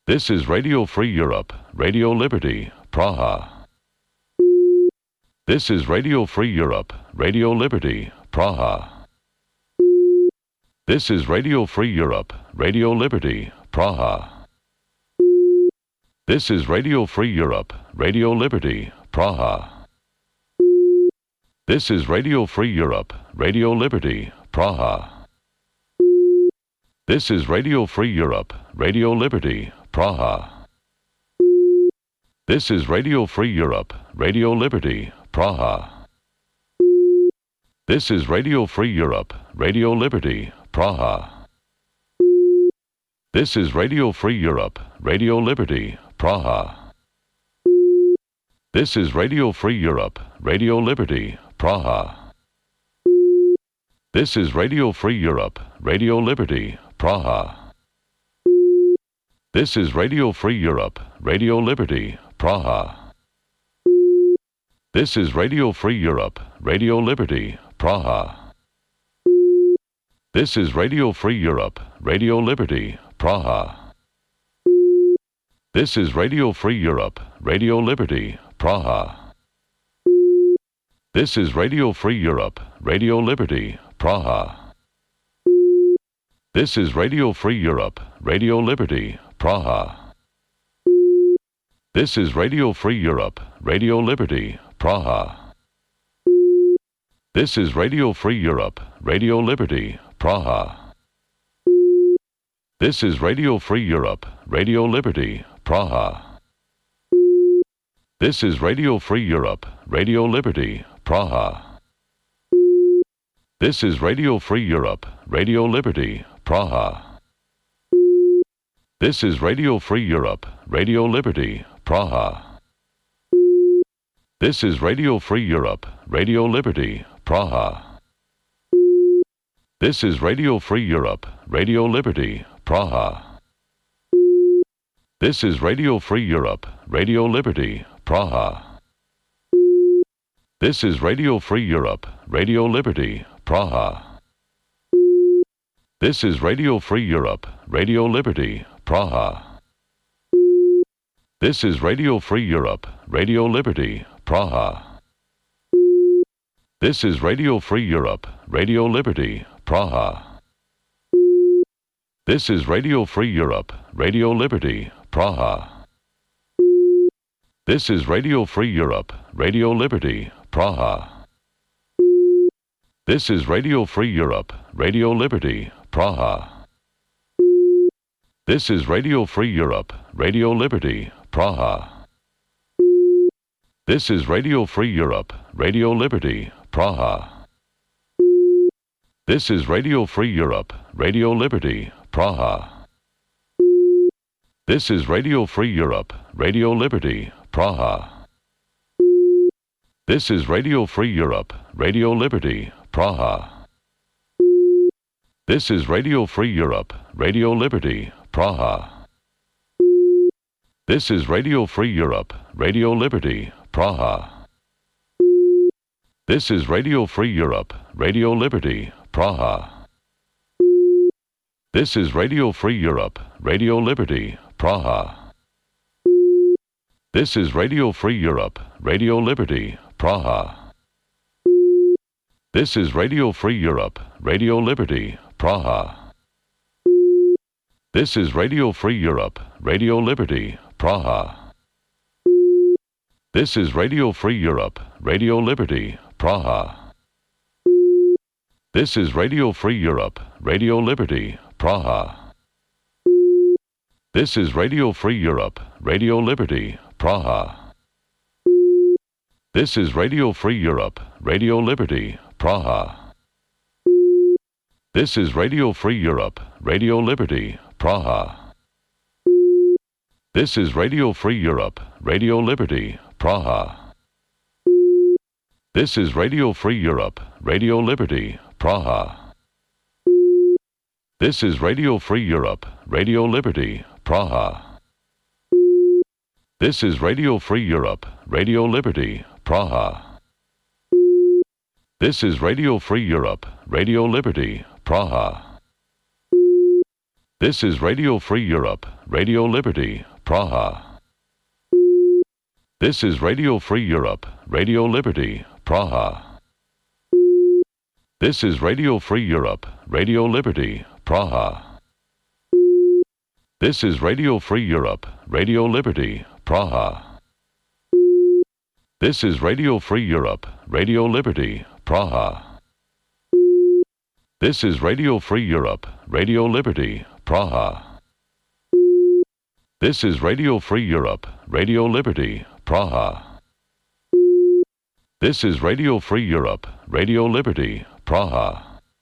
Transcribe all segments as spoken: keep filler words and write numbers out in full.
This is Radio Free Europe, Radio Liberty, Praha. This is Radio Free Europe, Radio Liberty, Praha. This is Radio Free Europe, Radio Liberty, Praha. This is Radio Free Europe, Radio Liberty, Praha. This is Radio Free Europe, Radio Liberty, Praha. This is Radio Free Europe, Radio Liberty, Praha. This is Radio Free Europe, Radio Liberty, Praha. This is Radio Free Europe, Radio Liberty, Praha. This is Radio Free Europe, Radio Liberty, Praha. This is Radio Free Europe, Radio Liberty, Praha. This is Radio Free Europe, Radio Liberty, Praha. This is Radio Free Europe, Radio Liberty, Praha. This is Radio Free Europe, Radio Liberty, Praha. This is Radio Free Europe, Radio Liberty, Praha. This is Radio Free Europe, Radio Liberty, Praha. This is Radio Free Europe, Radio Liberty, Praha. This is Radio Free Europe, Radio Liberty, Praha. This is Radio Free Europe, Radio Liberty, Praha. This is Radio Free Europe, Radio Liberty, Praha. This is Radio Free Europe, Radio Liberty, Praha. This is Radio Free Europe, Radio Liberty, Praha. This is Radio Free Europe, Radio Liberty, Praha. This is Radio Free Europe, Radio Liberty, Praha. This is Radio Free Europe, Radio Liberty, Praha. This is Radio Free Europe, Radio Liberty, Praha. This is Radio Free Europe, Radio Liberty, Praha. This is Radio Free Europe, Radio Liberty, Praha. This is Radio Free Europe, Radio Liberty, Praha. This is Radio Free Europe, Radio Liberty, Praha. This is Radio Free Europe, Radio Liberty, Praha. This is Radio Free Europe, Radio Liberty, Praha. This is Radio Free Europe, Radio Liberty, Praha. This is Radio Free Europe, Radio Liberty, Praha. This is Radio Free Europe, Radio Liberty, Praha. This is Radio Free Europe, Radio Liberty, Praha. This is Radio Free Europe, Radio Liberty, Praha. This is Radio Free Europe, Radio Liberty, Praha. This is Radio Free Europe, Radio Liberty, Praha. This is Radio Free Europe, Radio Liberty, Praha. This is Radio Free Europe, Radio Liberty, Praha. This is Radio Free Europe, Radio Liberty, Praha. This is Radio Free Europe, Radio Liberty, Praha. This is Radio Free Europe, Radio Liberty, Praha. This is Radio Free Europe, Radio Liberty, Praha. This is Radio Free Europe, Radio Liberty, Praha. This is Radio Free Europe, Radio Liberty, Praha. This is Radio Free Europe, Radio Liberty, Praha. This is Radio Free Europe, Radio Liberty, Praha. This is Radio Free Europe, Radio Liberty, Praha. This is Radio Free Europe, Radio Liberty, Praha. This is Radio Free Europe, Radio Liberty, Praha. This is Radio Free Europe, Radio Liberty, Praha. This is Radio Free Europe, Radio Liberty, Praha. This is Radio Free Europe, Radio Liberty, Praha. This is Radio Free Europe, Radio Liberty, Praha. This is Radio Free Europe, Radio Liberty, Praha. This is Radio Free Europe, Radio Liberty, Praha. This is Radio Free Europe, Radio Liberty, Praha. This is Radio Free Europe, Radio Liberty, Praha. This is Radio Free Europe, Radio Liberty, Praha. This is Radio Free Europe, Radio Liberty, Praha. This is Radio Free Europe, Radio Liberty, Praha. This is Radio Free Europe, Radio Liberty, Praha.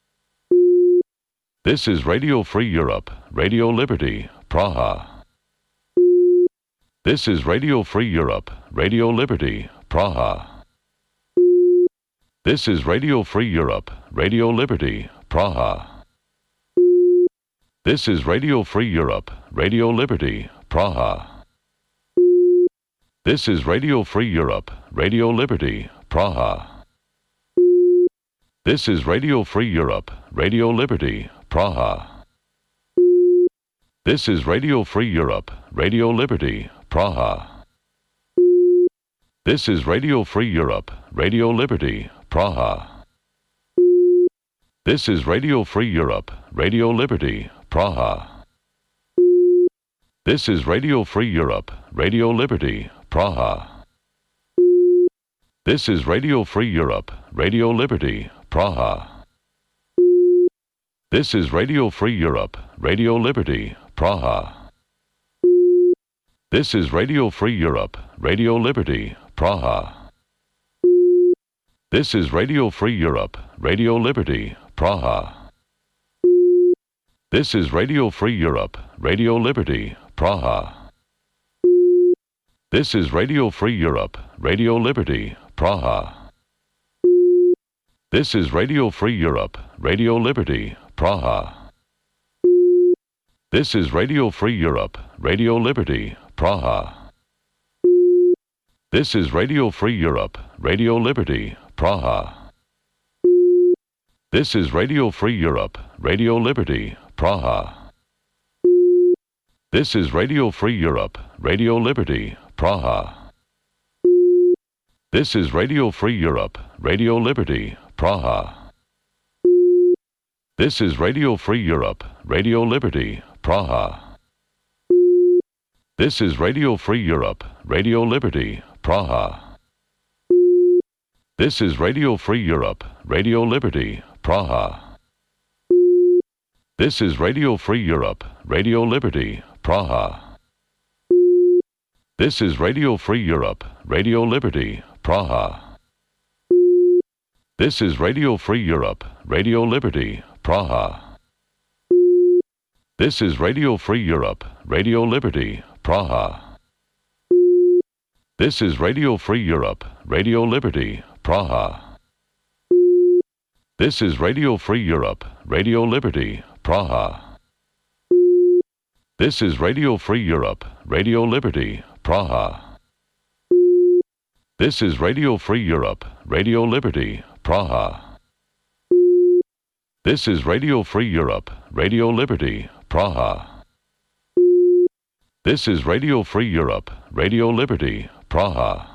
This is Radio Free Europe, Radio Liberty, Praha. This is Radio Free Europe, Radio Liberty, Praha. This is Radio Free Europe, Radio Liberty, Praha. This is Radio Free Europe, Radio Liberty, Praha. This is Radio Free Europe, Radio Liberty, Praha. This is Radio Free Europe, Radio Liberty, Praha. This is Radio Free Europe, Radio Liberty, Praha. This is Radio Free Europe, Radio Liberty, Praha. This is Radio Free Europe, Radio Liberty, Praha. This is Radio Free Europe, Radio Liberty, Praha. This is Radio Free Europe, Radio Liberty, Praha. This is Radio Free Europe, Radio Liberty, Praha. This is Radio Free Europe, Radio Liberty, Praha. This is Radio Free Europe, Radio Liberty, Praha. This is Radio Free Europe, Radio Liberty, Praha. This is Radio Free Europe, Radio Liberty, Praha. This is Radio Free Europe, Radio Liberty, Praha. This is Radio Free Europe, Radio Liberty, Praha. This is Radio Free Europe, Radio Liberty, Praha. This is Radio Free Europe, Radio Liberty, Praha. This is Radio Free Europe, Radio Liberty, Praha. This is Radio Free Europe, Radio Liberty, Praha. This is Radio Free Europe, Radio Liberty, Praha. This is Radio Free Europe, Radio Liberty, Praha. This is Radio Free Europe, Radio Liberty, Praha. This is Radio Free Europe, Radio Liberty, Praha. This is Radio Free Europe, Radio Liberty, Praha. This is Radio Free Europe, Radio Liberty, Praha. This is Radio Free Europe, Radio Liberty, Praha. This is Radio Free Europe, Radio Liberty, Praha. This is Radio Free Europe, Radio Liberty, Praha. This is Radio Free Europe, Radio Liberty, Praha. This is Radio Free Europe, Radio Liberty, Praha. This is Radio Free Europe, Radio Liberty, Praha. This is Radio Free Europe, Radio Liberty, Praha.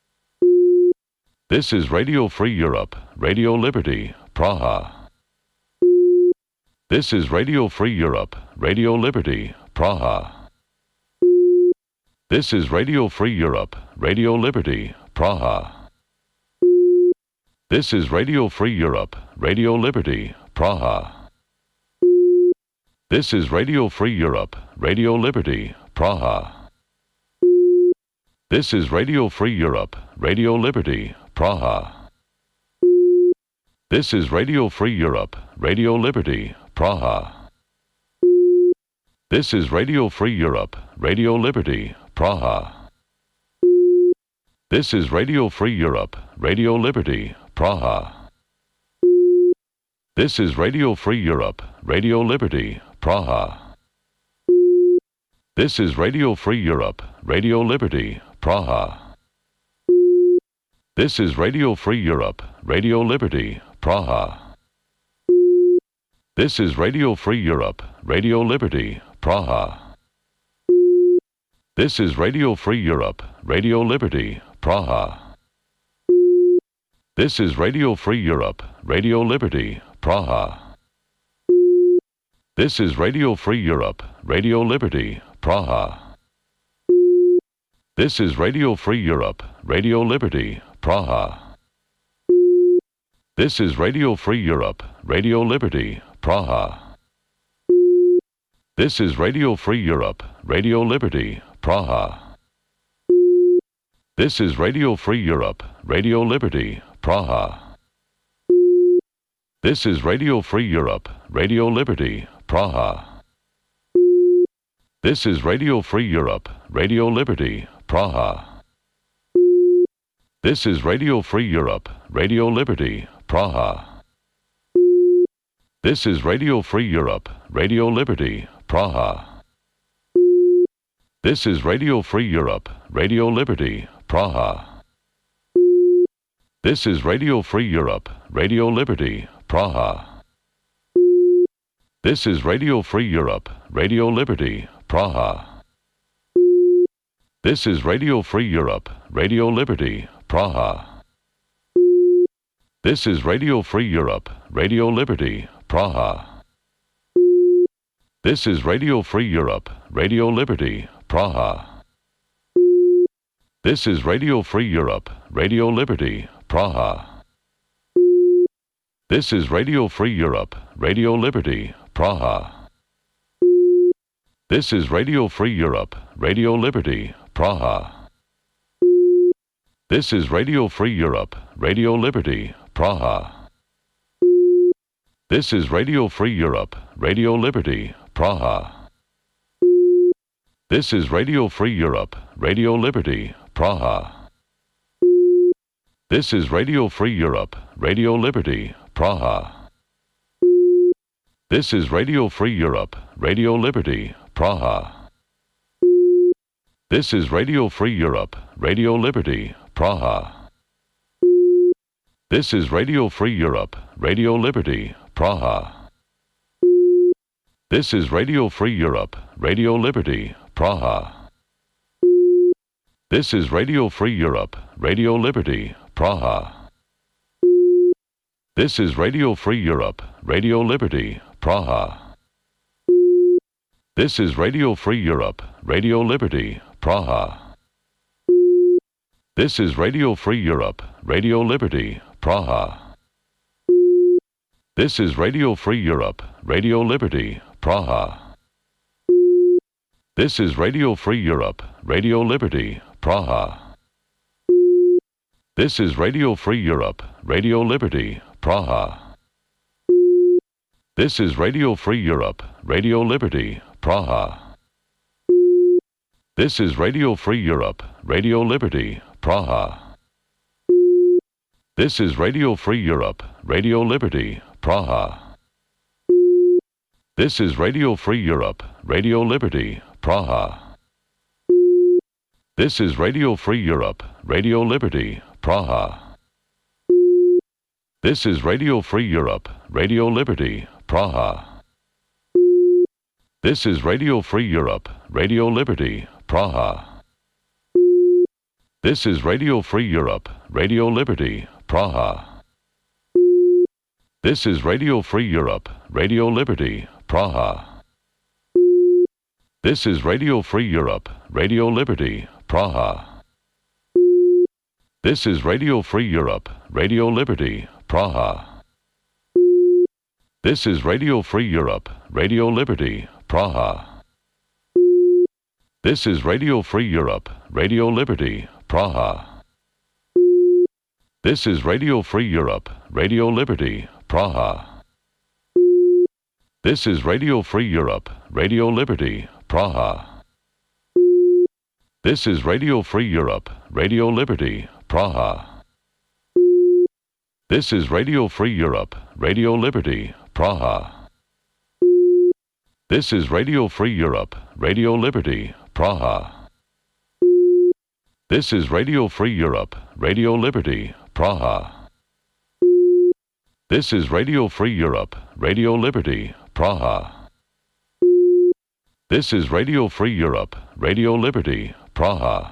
This is Radio Free Europe, Radio Liberty, Praha. This is Radio Free Europe, Radio Liberty, Praha. This is Radio Free Europe, Radio Liberty, Praha. This is Radio Free Europe, Radio Liberty, Praha. This is Radio Free Europe, Radio Liberty, Praha. This is Radio Free Europe, Radio Liberty, Praha. This is Radio Free Europe, Radio Liberty, Praha. This is Radio Free Europe, Radio Liberty, Praha. This is Radio Free Europe, Radio Liberty, Praha. This is Radio Free Europe, Radio Liberty, Praha. This is Radio Free Europe, Radio Liberty, Praha. This is Radio Free Europe, Radio Liberty, Praha. This is Radio Free Europe, Radio Liberty, Praha. This is Radio Free Europe, Radio Liberty, Praha. This is Radio Free Europe, Radio Liberty, Praha. This is Radio Free Europe, Radio Liberty, Praha. This is Radio Free Europe, Radio Liberty, Praha. This is Radio Free Europe, Radio Liberty, Praha. This is Radio Free Europe, Radio Liberty, Praha. This is Radio Free Europe, Radio Liberty, Praha. This is Radio Free Europe, Radio Liberty, Praha. This is Radio Free Europe, Radio Liberty, Praha. This is Radio Free Europe, Radio Liberty, Praha. This is Radio Free Europe, Radio Liberty, Praha. This is Radio Free Europe, Radio Liberty, Praha. This is Radio Free Europe, Radio Liberty, Praha. This is Radio Free Europe, Radio Liberty, Praha. This is Radio Free Europe, Radio Liberty, Praha. This is Radio Free Europe, Radio Liberty, Praha. This is Radio Free Europe, Radio Liberty, Praha. This is Radio Free Europe, Radio Liberty, Praha. This is Radio Free Europe, Radio Liberty, Praha. This is Radio Free Europe, Radio Liberty, Praha. This is Radio Free Europe, Radio Liberty, Praha. This is Radio Free Europe, Radio Liberty, Praha. This is Radio Free Europe, Radio Liberty, Praha. This is Radio Free Europe, Radio Liberty, Praha. This is Radio Free Europe, Radio Liberty, Praha. This is Radio Free Europe, Radio Liberty, Praha. This is Radio Free Europe, Radio Liberty, Praha. This is Radio Free Europe, Radio Liberty, Praha. This is Radio Free Europe, Radio Liberty, Praha. This is Radio Free Europe, Radio Liberty, Praha. This is Radio Free Europe, Radio Liberty, Praha. This is Radio Free Europe, Radio Liberty, Praha. This is Radio Free Europe, Radio Liberty, Praha. This is Radio Free Europe, Radio Liberty, Praha. This is Radio Free Europe, Radio Liberty, Praha. This is Radio Free Europe, Radio Liberty, Praha. This is Radio Free Europe, Radio Liberty, Praha. This is Radio Free Europe, Radio Liberty, Praha. This is Radio Free Europe, Radio Liberty, Praha. This is Radio Free Europe, Radio Liberty, Praha. This is Radio Free Europe, Radio Liberty, Praha. This is Radio Free Europe, Radio Liberty, Praha. This is Radio Free Europe, Radio Liberty, Praha. This is Radio Free Europe, Radio Liberty, Praha. This is Radio Free Europe, Radio Liberty, Praha. This is Radio Free Europe, Radio Liberty, Praha. This is Radio Free Europe, Radio Liberty, Praha. This is Radio Free Europe, Radio Liberty, Praha. This is Radio Free Europe, Radio Liberty, Praha. This is Radio Free Europe, Radio Liberty, Praha. This is Radio Free Europe, Radio Liberty, Praha. This is Radio Free Europe, Radio Liberty, Praha. This is Radio Free Europe, Radio Liberty, Praha. This is Radio Free Europe, Radio Liberty, Praha. This is Radio Free Europe, Radio Liberty, Praha. This is Radio Free Europe, Radio Liberty, Praha.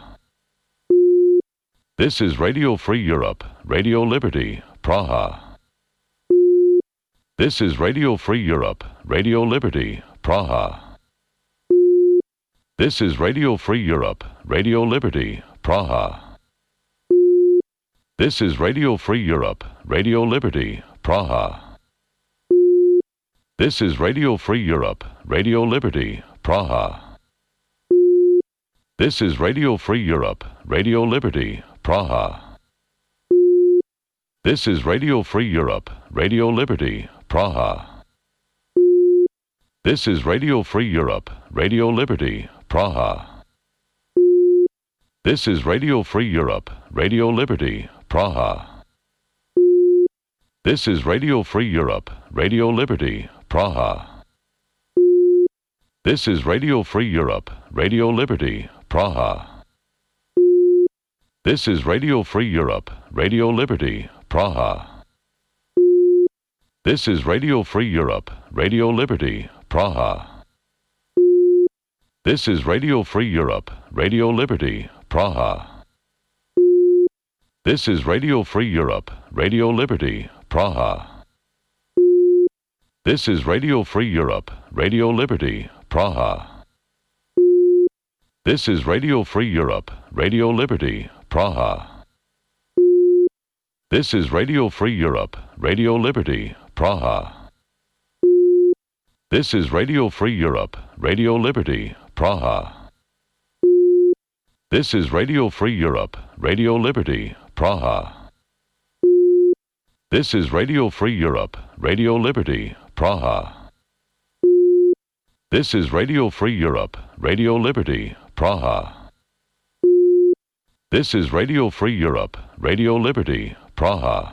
This is Radio Free Europe, Radio Liberty, Praha. This is Radio Free Europe, Radio Liberty, Praha. This is Radio Free Europe, Radio Liberty, Praha. This is Radio Free Europe, Radio Liberty, Praha. This is Radio Free Europe, Radio Liberty, Praha. This is Radio Free Europe, Radio Liberty, Praha. This is Radio Free Europe, Radio Liberty, Praha. This is Radio Free Europe, Radio Liberty, Praha. This is Radio Free Europe, Radio Liberty, Praha. This is Radio Free Europe, Radio Liberty, Praha. This is Radio Free Europe, Radio Liberty, Praha. This is Radio Free Europe, Radio Liberty, Praha. This is Radio Free Europe, Radio Liberty, Praha. This is Radio Free Europe, Radio Liberty, Praha. This is Radio Free Europe, Radio Liberty, Praha. This is Radio Free Europe, Radio Liberty, Praha. This is Radio Free Europe, Radio Liberty, Praha. This is Radio Free Europe, Radio Liberty, Praha. This is Radio Free Europe, Radio Liberty, Praha. This is Radio Free Europe, Radio Liberty, Praha. This is Radio Free Europe, Radio Liberty, Praha. This is Radio Free Europe, Radio Liberty, Praha. This is Radio Free Europe, Radio Liberty, Praha.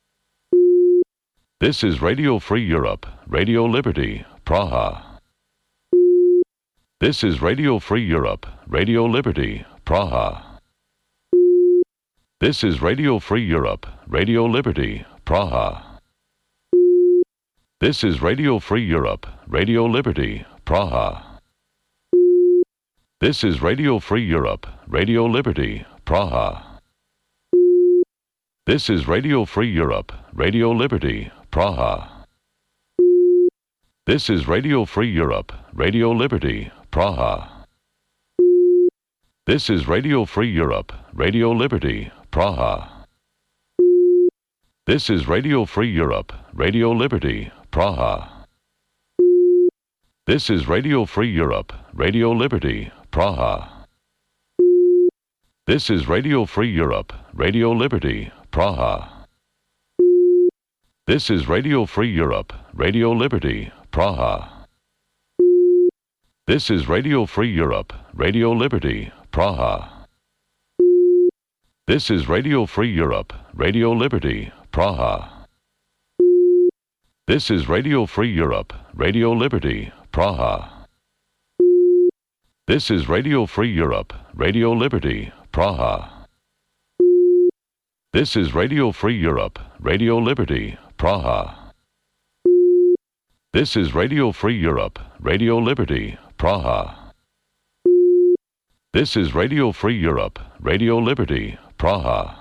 This is Radio Free Europe, Radio Liberty, Praha. This is Radio Free Europe, Radio Liberty, Praha. This is Radio Free Europe, Radio Liberty, Praha. This is Radio Free Europe, Radio Liberty, Praha. This is Radio Free Europe, Radio Liberty, Praha. This is Radio Free Europe, Radio Liberty, Praha. This is Radio Free Europe, Radio Liberty, Praha. This is Radio Free Europe, Radio Liberty, Praha. This is Radio Free Europe, Radio Liberty, Praha. This is Radio Free Europe, Radio Liberty, Praha. This is Radio Free Europe, Radio Liberty, Praha. This is Radio Free Europe, Radio Liberty, Praha. This is Radio Free Europe, Radio Liberty, Praha. This is Radio Free Europe, Radio Liberty, Praha. This is Radio Free Europe, Radio Liberty, Praha. This is Radio Free Europe, Radio Liberty, Praha. This is Radio Free Europe, Radio Liberty, Praha. This is Radio Free Europe, Radio Liberty, Praha. This is Radio Free Europe, Radio Liberty, Praha.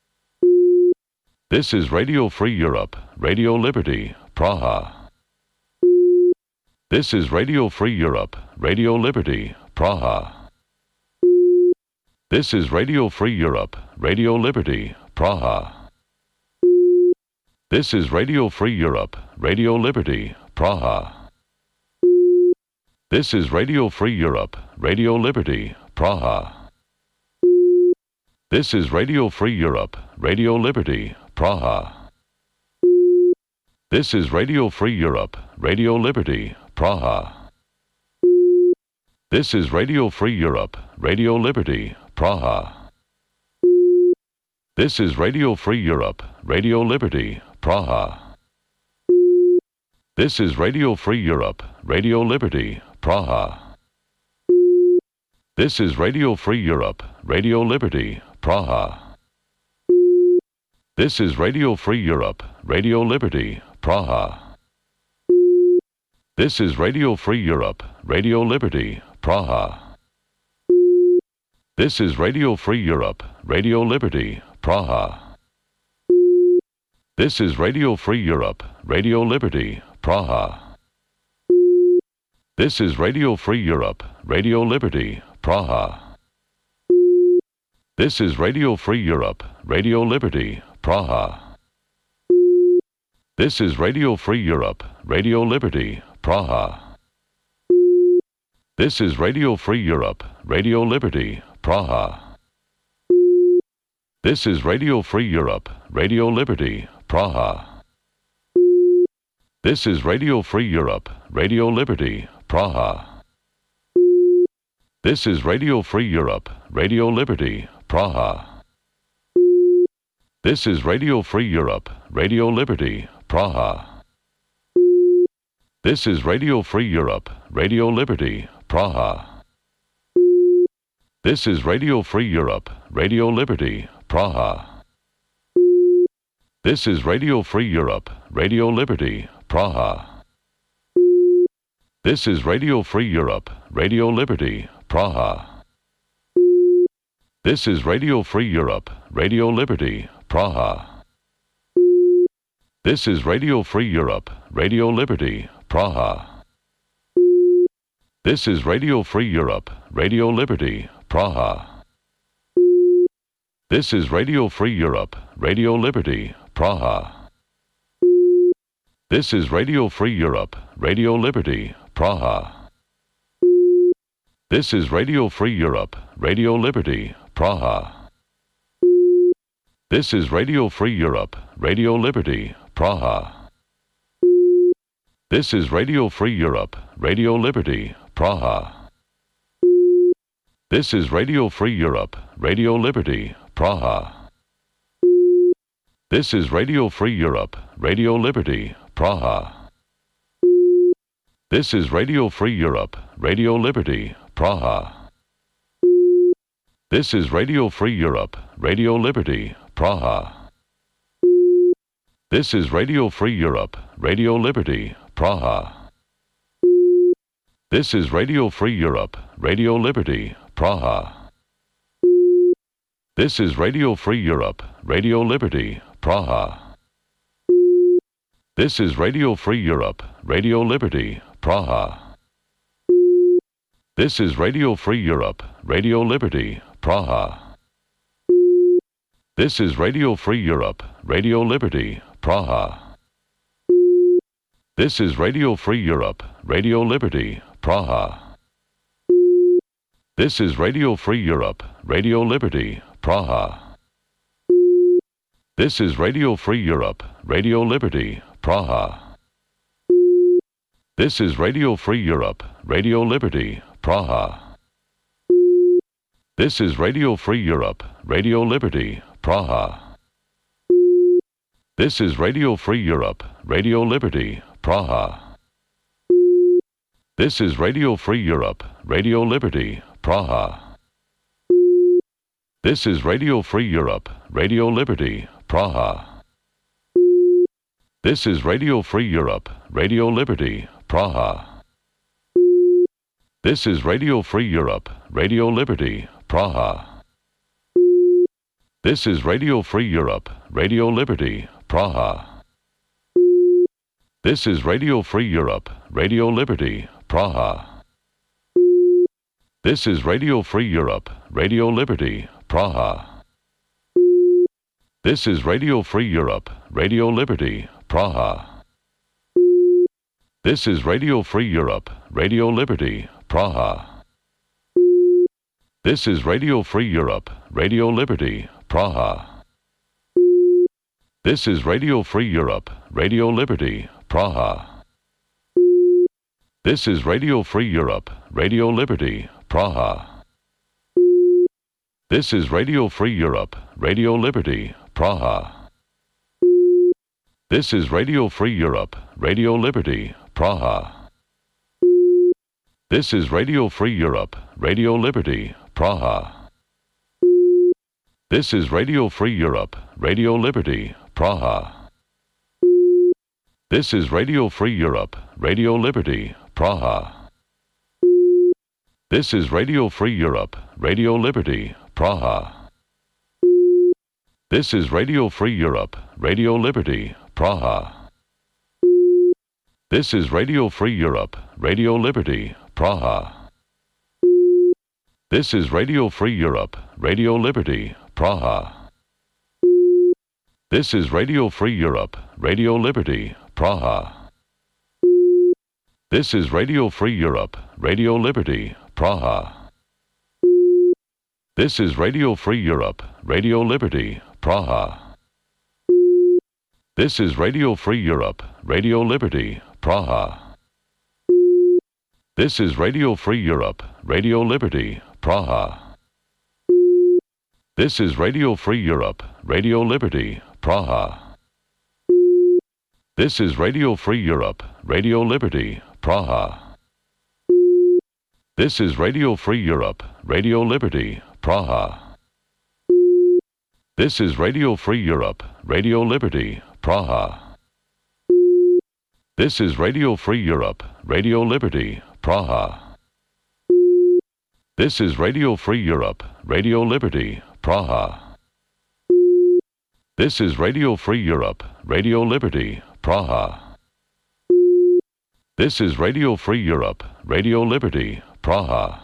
This is Radio Free Europe, Radio Liberty, Praha. This is Radio Free Europe, Radio Liberty, Praha. This is Radio Free Europe, Radio Liberty, Praha. This is Radio Free Europe, Radio Liberty, Praha. This is Radio Free Europe, Radio Liberty, Praha. This is Radio Free Europe, Radio Liberty, Praha. This is Radio Free Europe, Radio Liberty, Praha. This is Radio Free Europe, Radio Liberty, Praha. This is Radio Free Europe, Radio Liberty, Praha. This is Radio Free Europe, Radio Liberty, Praha. This is Radio Free Europe, Radio Liberty, Praha. This is Radio Free Europe, Radio Liberty, Praha. This is Radio Free Europe, Radio Liberty, Praha. This is Radio Free Europe, Radio Liberty, Praha. This is Radio Free Europe, Radio Liberty, Praha. This is Radio Free Europe, Radio Liberty, Praha. This is Radio Free Europe, Radio Liberty, Praha. This is Radio Free Europe, Radio Liberty, Praha. This is Radio Free Europe, Radio Liberty, Praha. This is Radio Free Europe, Radio Liberty, Praha. This is Radio Free Europe, Radio Liberty, Praha. This is Radio Free Europe, Radio Liberty, Praha. This is Radio Free Europe, Radio Liberty, Praha. This is Radio Free Europe, Radio Liberty, Praha. This is Radio Free Europe, Radio Liberty, Praha. This is Radio Free Europe, Radio Liberty, Praha. This is Radio Free Europe, Radio Liberty, Praha. This is Radio Free Europe, Radio Liberty, Praha. This is Radio Free Europe, Radio Liberty, Praha. This is Radio Free Europe, Radio Liberty, Praha. This is Radio Free Europe, Radio Liberty, Praha. This is Radio Free Europe, Radio Liberty, Praha. This is Radio Free Europe, Radio Liberty, Praha. This is Radio Free Europe, Radio Liberty, Praha. This is Radio Free Europe, Radio Liberty, Praha. This is Radio Free Europe, Radio Liberty, Praha. This is Radio Free Europe, Radio Liberty, Praha. This is Radio Free Europe, Radio Liberty, Praha. This is Radio Free Europe, Radio Liberty, Praha. This is Radio Free Europe, Radio Liberty, Praha. This is Radio Free Europe, Radio Liberty, Praha. This is Radio Free Europe, Radio Liberty, Praha. This is Radio Free Europe, Radio Liberty, Praha. This is Radio Free Europe, Radio Liberty, Praha. This is Radio Free Europe, Radio Liberty, Praha. This is Radio Free Europe, Radio Liberty, Praha. This is Radio Free Europe, Radio Liberty, Praha. This is Radio Free Europe, Radio Liberty, Praha. This is Radio Free Europe, Radio Liberty, Praha. This is Radio Free Europe, Radio Liberty, Praha. This is Radio Free Europe, Radio Liberty, Praha. This is Radio Free Europe, Radio Liberty, Praha. This is Radio Free Europe, Radio Liberty, Praha. This is Radio Free Europe, Radio Liberty, Praha. This is Radio Free Europe, Radio Liberty, Praha. This is Radio Free Europe, Radio Liberty, Praha. This is Radio Free Europe, Radio Liberty, Praha. This is Radio Free Europe, Radio Liberty, Praha. This is Radio Free Europe, Radio Liberty, Praha. This is Radio Free Europe, Radio Liberty, Praha. This is Radio Free Europe, Radio Liberty, Praha. This is Radio Free Europe, Radio Liberty, Praha. This is Radio Free Europe, Radio Liberty, Praha. This is Radio Free Europe, Radio Liberty, Praha. This is Radio Free Europe, Radio Liberty, Praha. This is Radio Free Europe, Radio Liberty, Praha. This is Radio Free Europe, Radio Liberty, Praha. This is Radio Free Europe, Radio Liberty, Praha. This is Radio Free Europe, Radio Liberty, Praha. This is Radio Free Europe, Radio Liberty, Praha. This is Radio Free Europe, Radio Liberty, Praha. This is Radio Free Europe, Radio Liberty, Praha. This is Radio Free Europe, Radio Liberty, Praha. This is Radio Free Europe, Radio Liberty, Praha. This is Radio Free Europe, Radio Liberty, Praha. This is Radio Free Europe, Radio Liberty, Praha. This is Radio Free Europe, Radio Liberty, Praha. This is Radio Free Europe, Radio Liberty, Praha. This is Radio Free Europe, Radio Liberty, Praha. This is Radio Free Europe, Radio Liberty, Praha. This is Radio Free Europe, Radio Liberty, Praha. This is Radio Free Europe, Radio Liberty, Praha. This is Radio Free Europe, Radio Liberty, Praha. This is Radio Free Europe, Radio Liberty, Praha. This is Radio Free Europe, Radio Liberty, Praha.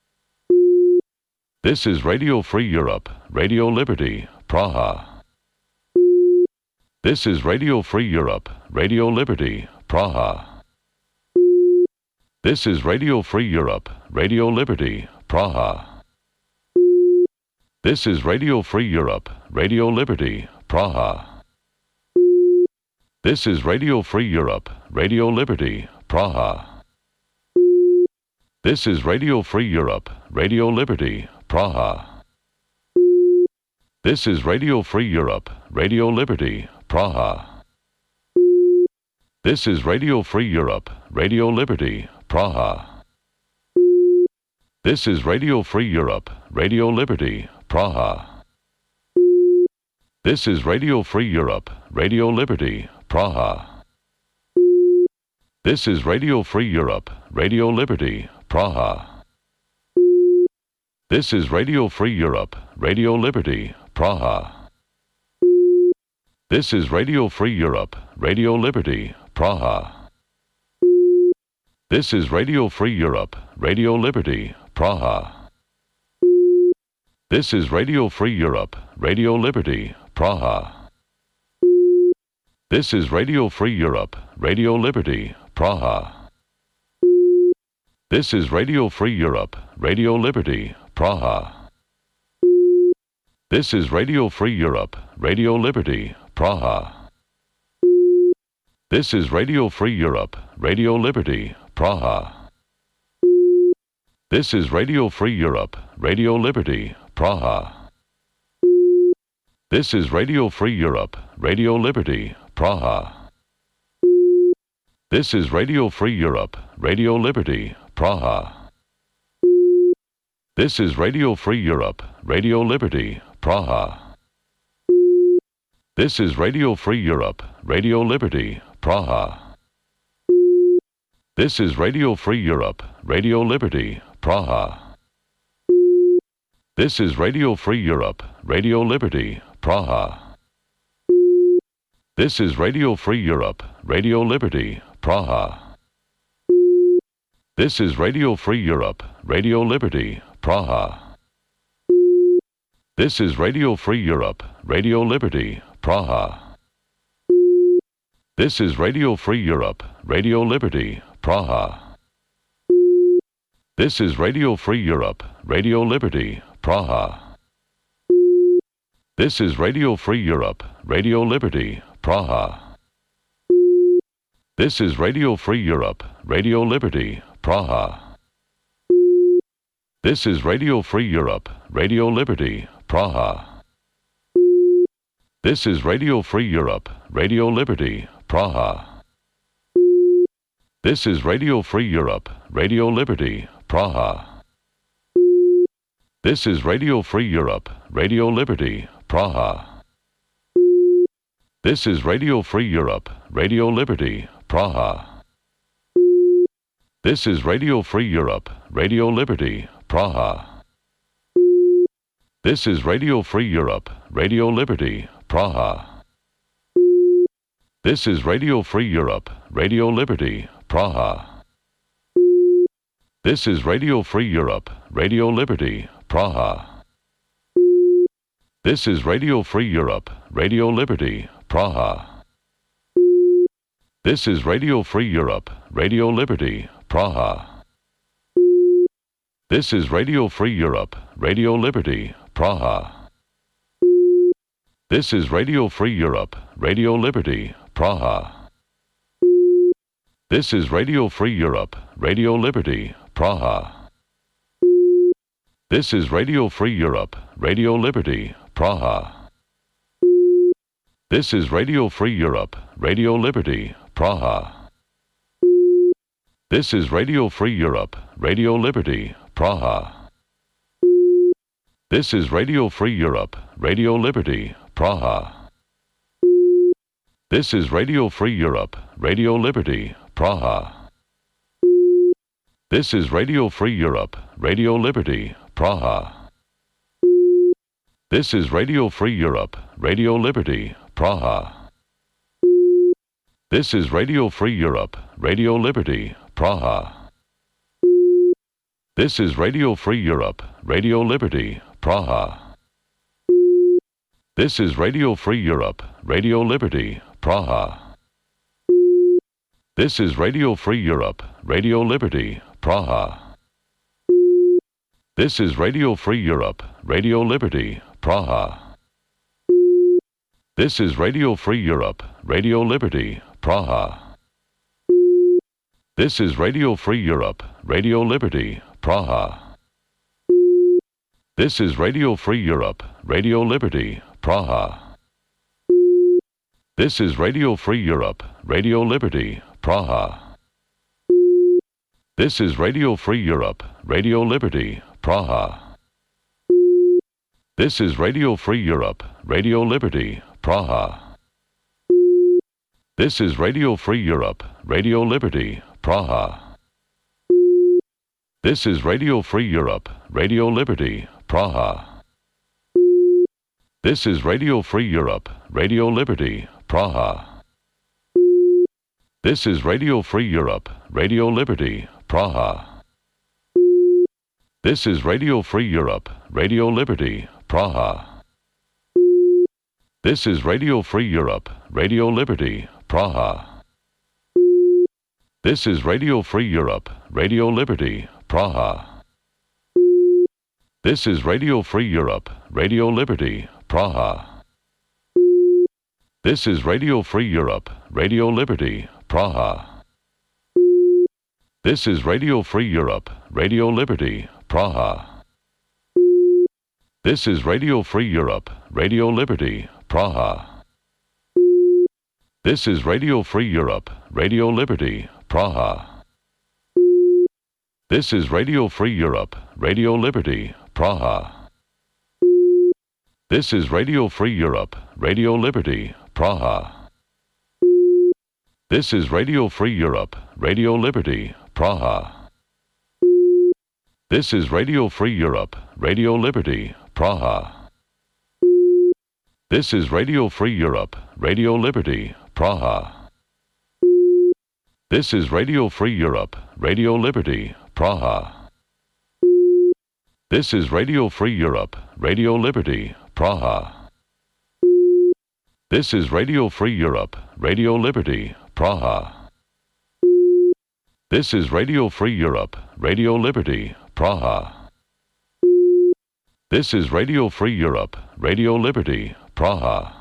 This is Radio Free Europe, Radio Liberty, Praha. This is Radio Free Europe, Radio Liberty, Praha. This is Radio Free Europe, Radio Liberty, Praha. This is Radio Free Europe, Radio Liberty, Praha. This is Radio Free Europe, Radio Liberty, Praha. This is Radio Free Europe, Radio Liberty, Praha. This is Radio Free Europe, Radio Liberty, Praha. This is Radio Free Europe, Radio Liberty, Praha. This is Radio Free Europe, Radio Liberty, Praha. This is Radio Free Europe, Radio Liberty, Praha. This is Radio Free Europe, Radio Liberty, Praha. This is Radio Free Europe, Radio Liberty, Praha. This is Radio Free Europe, Radio Liberty, Praha. This is Radio Free Europe, Radio Liberty, Praha. This is Radio Free Europe, Radio Liberty, Praha. This is Radio Free Europe, Radio Liberty, Praha. This is Radio Free Europe, Radio Liberty, Praha. This is Radio Free Europe, Radio Liberty, Praha. This is Radio Free Europe, Radio Liberty, Praha. This is Radio Free Europe, Radio Liberty, Praha. This is Radio Free Europe, Radio Liberty, Praha. This is Radio Free Europe, Radio Liberty, Praha. This is Radio Free Europe, Radio Liberty, Praha. This is Radio Free Europe, Radio Liberty, Praha. This is Radio Free Europe, Radio Liberty, Praha. This is Radio Free Europe, Radio Liberty, Praha. This is Radio Free Europe, Radio Liberty, Praha. This is Radio Free Europe, Radio Liberty, Praha. This is Radio Free Europe, Radio Liberty, Praha. This is Radio Free Europe, Radio Liberty, Praha. This is Radio Free Europe, Radio Liberty, Praha. This is Radio Free Europe, Radio Liberty, Praha. This is Radio Free Europe, Radio Liberty, Praha. This is Radio Free Europe, Radio Liberty, Praha. This is Radio Free Europe, Radio Liberty, Praha. This is Radio Free Europe, Radio Liberty, Praha. This is Radio Free Europe, Radio Liberty, Praha. This is Radio Free Europe, Radio Liberty, Praha. This is Radio Free Europe, Radio Liberty, Praha. This is Radio Free Europe, Radio Liberty, Praha. This is Radio Free Europe, Radio Liberty, Praha. This is Radio Free Europe, Radio Liberty, Praha. This is Radio Free Europe, Radio Liberty, Praha. This is Radio Free Europe, Radio Liberty, Praha. This is Radio Free Europe, Radio Liberty, Praha. This is Radio Free Europe, Radio Liberty, Praha. This is Radio Free Europe, Radio Liberty, Praha. This is Radio Free Europe, Radio Liberty, Praha. This is Radio Free Europe, Radio Liberty, Praha. This is Radio Free Europe, Radio Liberty, Praha. This is Radio Free Europe, Radio Liberty, Praha. This is Radio Free Europe, Radio Liberty, Praha. This is Radio Free Europe, Radio Liberty, Praha. This is Radio Free Europe, Radio Liberty, Praha. This is Radio Free Europe, Radio Liberty, Praha. This is Radio Free Europe, Radio Liberty, Praha. This is Radio Free Europe, Radio Liberty, Praha. This is Radio Free Europe, Radio Liberty, Praha. This is Radio Free Europe, Radio Liberty, Praha. This is Radio Free Europe, Radio Liberty, Praha. This is Radio Free Europe, Radio Liberty, Praha. This is Radio Free Europe, Radio Liberty, Praha. This is Radio Free Europe, Radio Liberty, Praha. This is Radio Free Europe, Radio Liberty, Praha. This is Radio Free Europe, Radio Liberty, Praha. This is Radio Free Europe, Radio Liberty, Praha. This is Radio Free Europe, Radio Liberty, Praha. This is Radio Free Europe, Radio Liberty, Praha. This is Radio Free Europe, Radio Liberty, Praha. This is Radio Free Europe, Radio Liberty, Praha. This is Radio Free Europe, Radio Liberty, Praha. This is Radio Free Europe, Radio Liberty, Praha. This is Radio Free Europe, Radio Liberty, Praha. This is Radio Free Europe, Radio Liberty, Praha. This is Radio Free Europe, Radio Liberty, Praha. This is Radio Free Europe, Radio Liberty, Praha. This is Radio Free Europe, Radio Liberty, Praha. This is Radio Free Europe, Radio Liberty, Praha. This is Radio Free Europe, Radio Liberty, Praha. This is Radio Free Europe, Radio Liberty, Praha. This is Radio Free Europe, Radio Liberty, Praha. This is Radio Free Europe, Radio Liberty, Praha. This is Radio Free Europe, Radio Liberty, Praha. This is Radio Free Europe, Radio Liberty, Praha. This is Radio Free Europe, Radio Liberty, Praha. This is Radio Free Europe, Radio Liberty, Praha. This is Radio Free Europe, Radio Liberty, Praha.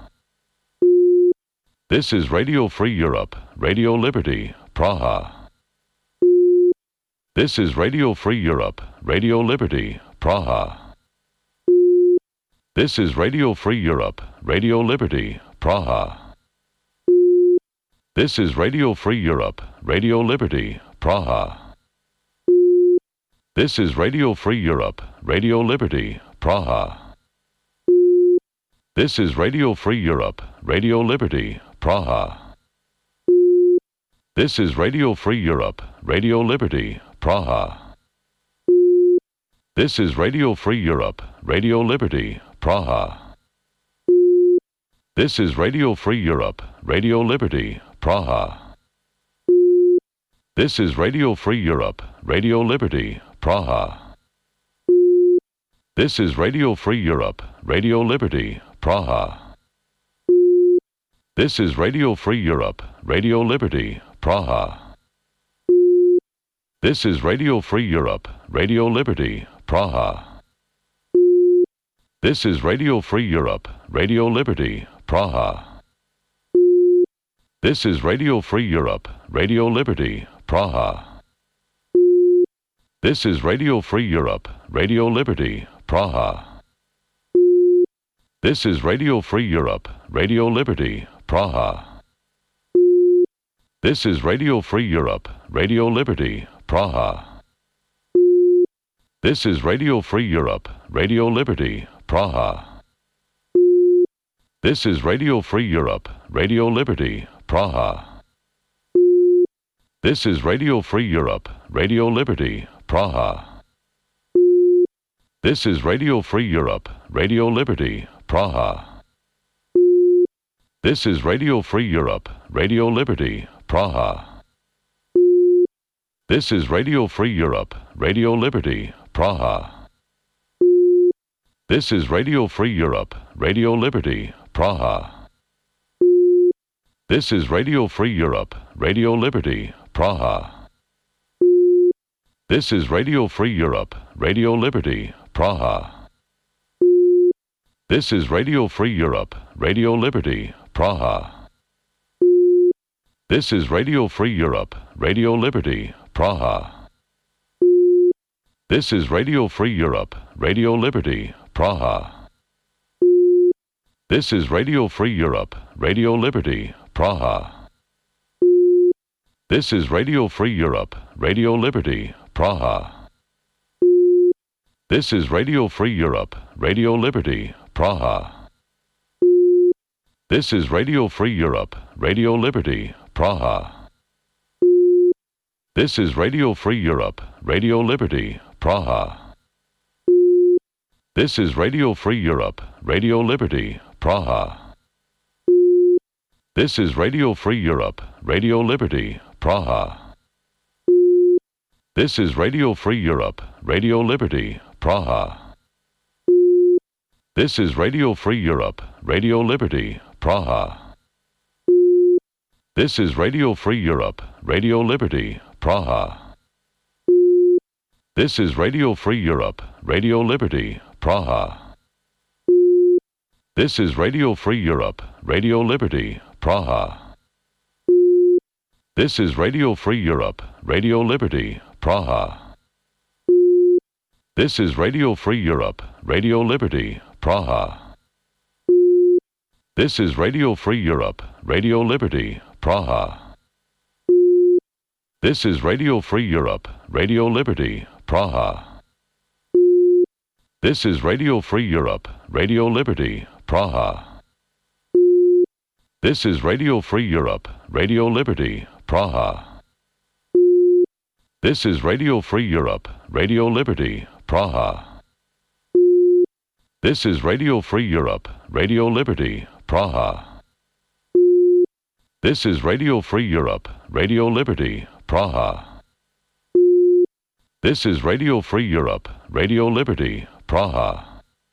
This is Radio Free Europe, Radio Liberty, Praha. This is Radio Free Europe, Radio Liberty, Praha. This is Radio Free Europe, Radio Liberty, Praha. This is Radio Free Europe, Radio Liberty, Praha. This is Radio Free Europe, Radio Liberty, Praha. This is Radio Free Europe, Radio Liberty, Praha. This is Radio Free Europe, Radio Liberty, Praha. This is Radio Free Europe, Radio Liberty, Praha. This is Radio Free Europe, Radio Liberty, Praha. This is Radio Free Europe, Radio Liberty, Praha. This is Radio Free Europe, Radio Liberty, Praha. This is Radio Free Europe, Radio Liberty, Praha. This is Radio Free Europe, Radio Liberty, Praha. This is Radio Free Europe, Radio Liberty, Praha. This is Radio Free Europe, Radio Liberty, Praha. This is Radio Free Europe, Radio Liberty, Praha. This is Radio Free Europe, Radio Liberty, Praha. This is Radio Free Europe, Radio Liberty, Praha. This is Radio Free Europe, Radio Liberty, Praha. This is Radio Free Europe, Radio Liberty, Praha. This is Radio Free Europe, Radio Liberty, Praha. This is Radio Free Europe, Radio Liberty, Praha. This is Radio Free Europe, Radio Liberty, Praha. This is Radio Free Europe, Radio Liberty, Praha. This is Radio Free Europe, Radio Liberty, Praha. This is Radio Free Europe, Radio Liberty, Praha. This is Radio Free Europe, Radio Liberty, Praha. This is Radio Free Europe, Radio Liberty, Praha. This is Radio Free Europe, Radio Liberty, Praha. This is Radio Free Europe, Radio Liberty, Praha. This is Radio Free Europe, Radio Liberty, Praha. This is Radio Free Europe, Radio Liberty, Praha. This is Radio Free Europe, Radio Liberty, Praha. This is Radio Free Europe, Radio Liberty, Praha. This is Radio Free Europe, Radio Liberty, Praha. This is Radio Free Europe, Radio Liberty, Praha. This is Radio Free Europe, Radio Liberty, Praha. This is Radio Free Europe, Radio Liberty, Praha. This is Radio Free Europe, Radio Liberty, Praha. This is Radio Free Europe, Radio Liberty, Praha. This is Radio Free Europe, Radio Liberty, Praha. This is Radio Free Europe, Radio Liberty, Praha. This is Radio Free Europe, Radio Liberty, Praha. This is Radio Free Europe, Radio Liberty, Praha. This is Radio Free Europe, Radio Liberty, Praha. This is Radio Free Europe, Radio Liberty, Praha. This is Radio Free Europe, Radio Liberty, Praha. This is Radio Free Europe, Radio Liberty, Praha. This is Radio Free Europe, Radio Liberty, Praha. This is Radio Free Europe, Radio Liberty, Praha. This is Radio Free Europe, Radio Liberty, Praha. This is Radio Free Europe, Radio Liberty, Praha.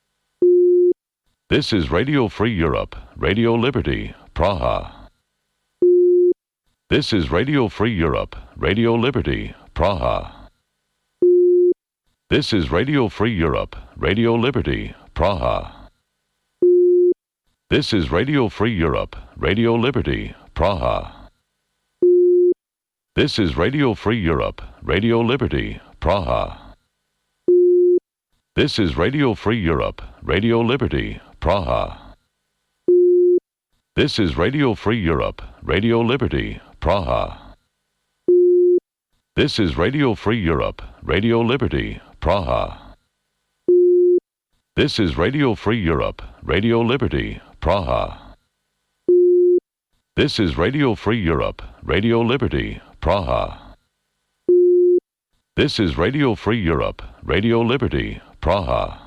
This is Radio Free Europe, Radio Liberty, Praha. This is Radio Free Europe, Radio Liberty, Praha. This is Radio Free Europe, Radio Liberty, Praha. This is Radio Free Europe, Radio Liberty, Praha. This is Radio Free Europe, Radio Liberty, Praha. This is Radio Free Europe, Radio Liberty, Praha. This is Radio Free Europe, Radio Liberty, Praha. This is Radio Free Europe, Radio Liberty, Praha. This is Radio Free Europe, Radio Liberty, Praha. This is Radio Free Europe, Radio Liberty, Praha. This is Radio Free Europe, Radio Liberty, Praha.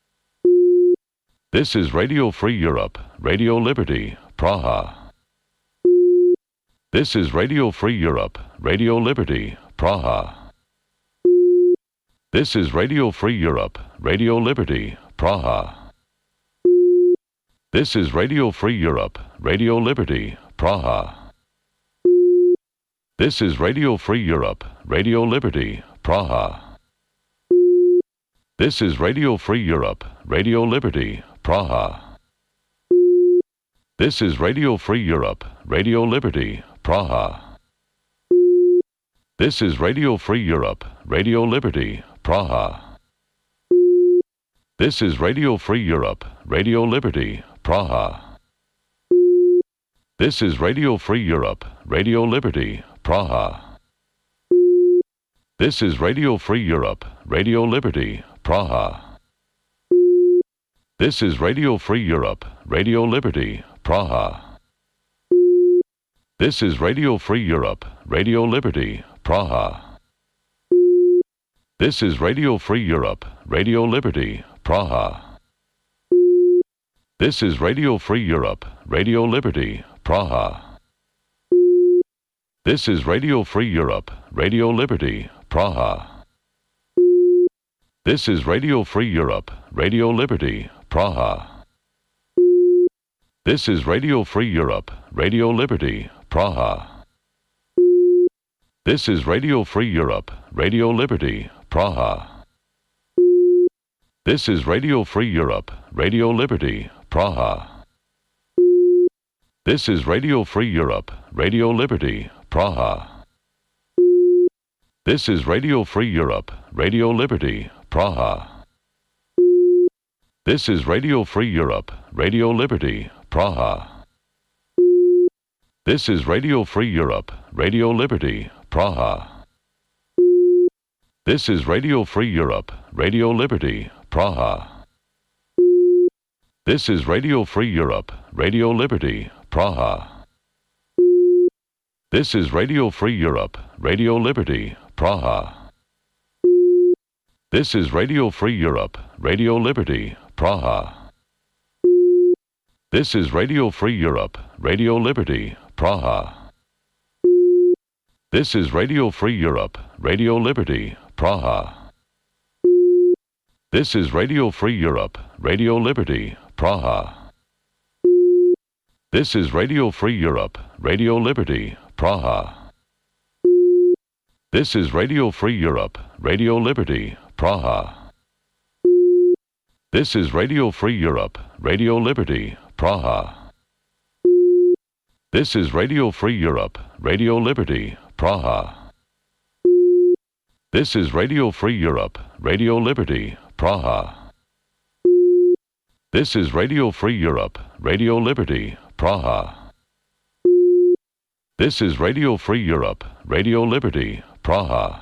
This is Radio Free Europe, Radio Liberty, Praha. This is Radio Free Europe, Radio Liberty, Praha. This is Radio Free Europe, Radio Liberty, Praha. This is Radio Free Europe, Radio Liberty, Praha. This is Radio Free Europe, Radio Liberty, Praha. This is Radio Free Europe, Radio Liberty, Praha. This is Radio Free Europe, Radio Liberty, Praha. This is Radio Free Europe, Radio Liberty, Praha. This is Radio Free Europe, Radio Liberty, Praha. This is Radio Free Europe, Radio Liberty, Praha. This is Radio Free Europe, Radio Liberty, Praha. This is Radio Free Europe, Radio Liberty, Praha. This is Radio Free Europe, Radio Liberty, Praha. This is Radio Free Europe, Radio Liberty, Praha. This is Radio Free Europe, Radio Liberty, Praha. This is Radio Free Europe, Radio Liberty, Praha. This is Radio Free Europe, Radio Liberty, Praha. This is Radio Free Europe, Radio Liberty, Praha. This is Radio Free Europe, Radio Liberty, Praha. This is Radio Free Europe, Radio Liberty, Praha. This is Radio Free Europe, Radio Liberty, Praha. This is Radio Free Europe, Radio Liberty, Praha. This is Radio Free Europe, Radio Liberty, Praha. This is Radio Free Europe, Radio Liberty, Praha. This is Radio Free Europe, Radio Liberty, Praha. This is Radio Free Europe, Radio Liberty, Praha. This is Radio Free Europe, Radio Liberty, Praha. This is Radio Free Europe, Radio Liberty, Praha. This is Radio Free Europe, Radio Liberty, Praha. This is Radio Free Europe, Radio Liberty, Praha. This is Radio Free Europe, Radio Liberty, Praha. This is Radio Free Europe, Radio Liberty, Praha. This is Radio Free Europe, Radio Liberty, Praha. This is Radio Free Europe, Radio Liberty, Praha. This is Radio Free Europe, Radio Liberty, Praha. This is Radio Free Europe, Radio Liberty, Praha. This is Radio Free Europe, Radio Liberty, Praha. This is Radio Free Europe, Radio Liberty, Praha.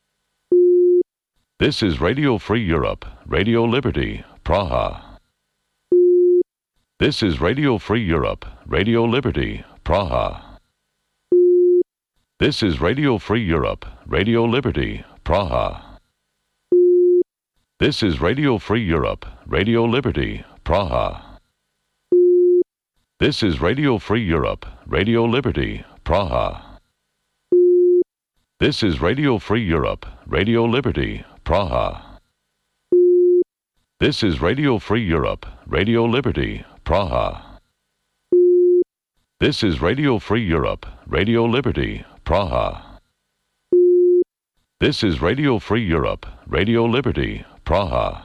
This is Radio Free Europe, Radio Liberty, Praha. This is Radio Free Europe, Radio Liberty, Praha. This is Radio Free Europe, Radio Liberty, Praha. This is Radio Free Europe, Radio Liberty, Praha. This is Radio Free Europe, Radio Liberty, Praha. This is Radio Free Europe, Radio Liberty, Praha. This is Radio Free Europe, Radio Liberty, Praha. This is Radio Free Europe, Radio Liberty, Praha. This is Radio Free Europe, Radio Liberty, Praha.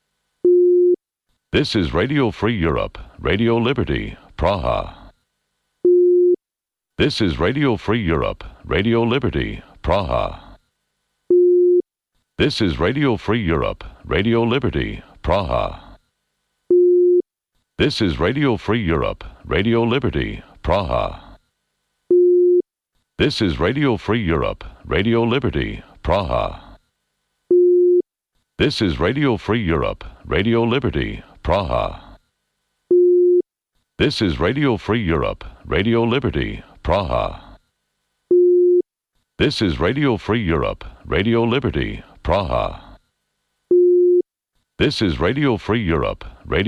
This is Radio Free Europe, Radio Liberty, Praha. This is Radio Free Europe, Radio Liberty, Praha. This is Radio Free Europe, Radio Liberty, Praha. This is Radio Free Europe, Radio Liberty, Praha. This is Radio Free Europe, Radio Liberty, Praha. This is Radio Free Europe, Radio Liberty, Praha. This is Radio Free Europe, Radio Liberty, Praha. This is Radio Free Europe, Radio Liberty, Praha. This is Radio Free Europe, Radio